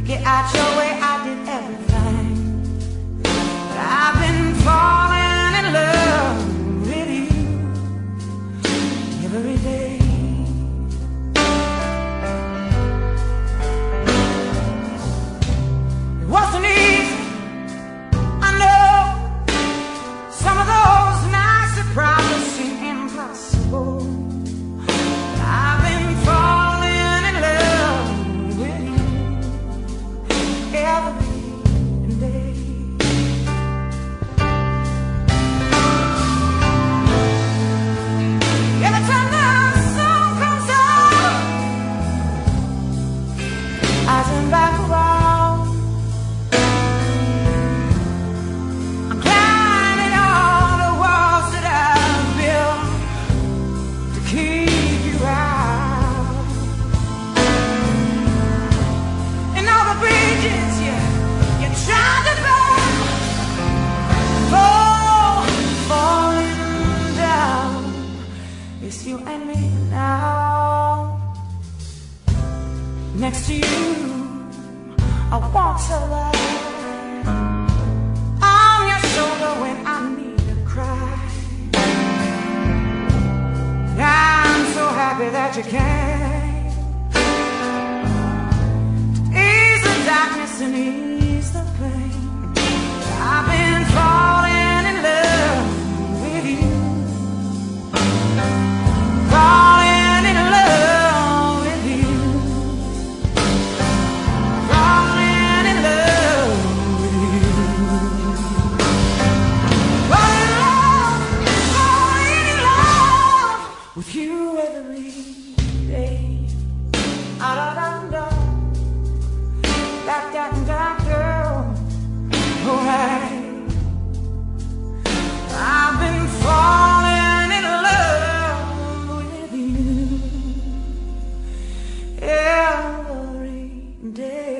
get out your way, I did everything. But I've been falling in love with you every day. It wasn't easy, I know. Some of those nights that probably seem impossible. I've been falling in love with you every day. Every time the sun comes out, I turn back around. I'm climbing all the walls that I've built to keep you out, and all the bridges you tried to burn, falling down. It's you and me now. Next to you, I want to lie on your shoulder when I need to cry. I'm so happy that you came to ease the darkness and ease the pain. I've been falling in love with you, falling in love with you, falling in love with you, falling in love with you every day. Ah, da, da, da. Da, da, da, da. Alright. I've been falling in love with you every day.